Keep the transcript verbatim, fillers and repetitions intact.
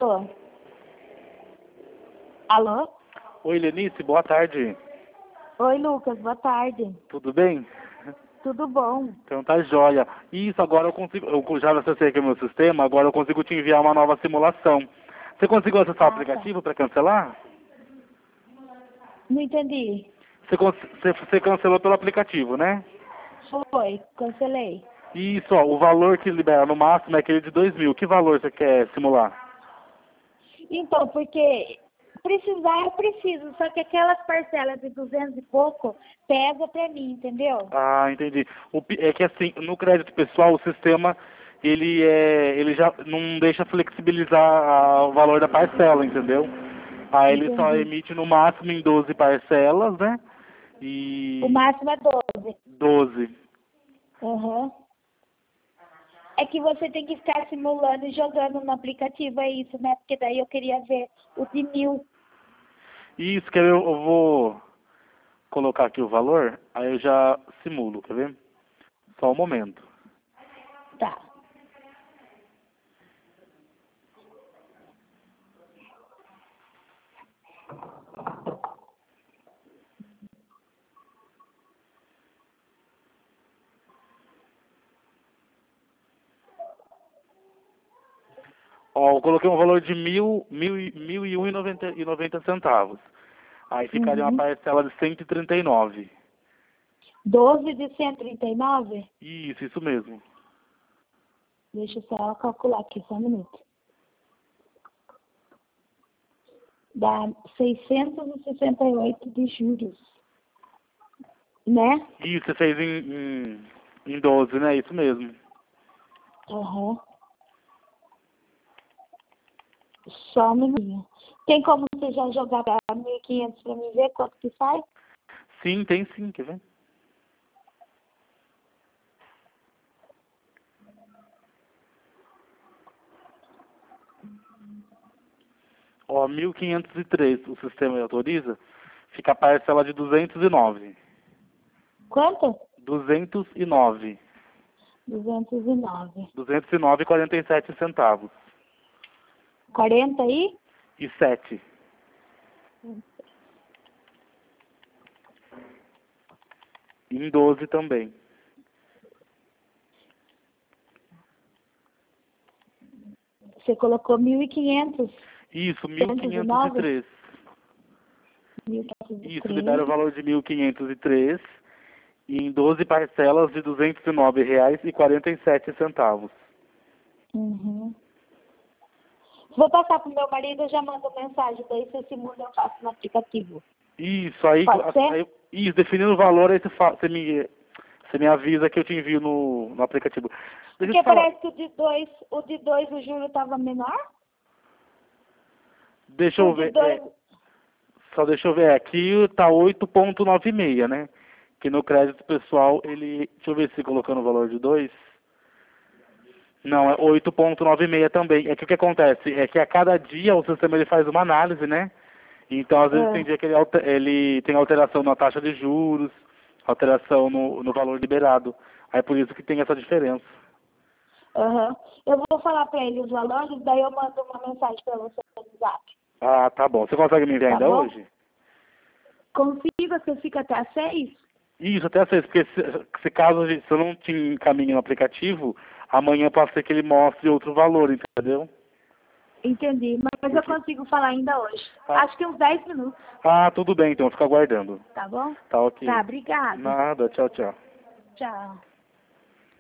Alô? Alô? Oi, Lenice, boa tarde. Oi, Lucas, boa tarde. Tudo bem? Tudo bom? Então tá jóia. Isso, agora eu consigo, eu já acessei aqui o meu sistema, agora eu consigo te enviar uma nova simulação. Você conseguiu acessar o Ah, aplicativo para cancelar? Não entendi. Você, cons- você, você cancelou pelo aplicativo, né? Foi, cancelei. Isso, ó, o valor que libera no máximo é aquele de dois mil. Que valor você quer simular? Então, porque precisar eu preciso, só que aquelas parcelas de duzentos e pouco pesa pra mim, entendeu? Ah, entendi. O, pi- é que assim, no crédito pessoal, o sistema, ele, é, ele já não deixa flexibilizar a- o valor da parcela, entendeu? Aí ele só Entendi. emite no máximo em doze parcelas, né? O E máximo é doze. doze. Aham. É que você tem que ficar simulando e jogando no aplicativo, é isso, né? Porque daí eu queria ver o de mil. Isso, quer ver? Eu eu vou colocar aqui o valor, aí eu já simulo, quer ver? Só um momento. Tá. Ó, eu coloquei um valor de mil, mil, e- mil e um e noventa, e noventa centavos. Aí ficaria uma Uhum. parcela de cento e trinta e nove. doze de cento e trinta e nove? Isso, isso mesmo. Deixa eu só calcular aqui, só um minuto. Dá seiscentos e sessenta e oito de juros, né? Isso, você fez em, em, em doze, né? Isso mesmo. Aham. Só um minutinho. Tem como você já jogar para mil e quinhentos para mim ver quanto que sai? Sim, tem sim, quer ver? Ó, mil quinhentos e três o sistema autoriza, fica a parcela de duzentos e nove. Quanto? duzentos e nove. duzentos e nove. duzentos e nove e quarenta e sete centavos. quarenta aí? E sete. Em doze também. Você colocou mil e quinhentos. Isso, mil duzentos e quinhentos e nove? três. mil quinhentos e Isso, três. libera o valor de mil quinhentos e três e em doze parcelas de duzentos e nove reais e quarenta e sete centavos. Uhum. Vou passar pro meu marido, eu já mando mensagem, daí você simula eu faço no aplicativo. Isso, aí, Pode ser? aí isso, definindo o valor, aí você, fa- você, me, você me avisa que eu te envio no, no aplicativo. Deixa eu te Porque falar, parece que o de dois, o de dois o juro estava menor. deixa O eu de ver, dois. é, só deixa eu ver, aqui tá oito vírgula noventa e seis, né? Que no crédito pessoal, ele, deixa eu ver se colocando o valor de dois. Não, é oito vírgula noventa e seis também. É que o que acontece é que a cada dia o sistema ele faz uma análise, né? Então, às vezes, tem Ah, dia que ele, alter- ele tem alteração na taxa de juros, alteração no, no valor liberado. Aí, por isso que tem essa diferença. aham. Eu vou falar para ele os valores, daí eu mando uma mensagem para você no WhatsApp. Ah, tá bom. Você consegue me enviar Tá ainda bom? hoje? Consigo, você fica até às seis? Isso, até às seis, porque se, se caso a gente- se eu não te encaminhe no aplicativo, amanhã pode ser que ele mostre outro valor, entendeu? Entendi, mas eu Porque... consigo falar ainda hoje. Ah, Acho que uns dez minutos, ah, tudo bem, então, fica aguardando. tá bom? Tá Tá, ok. obrigada. Nada, tchau, tchau. Tchau.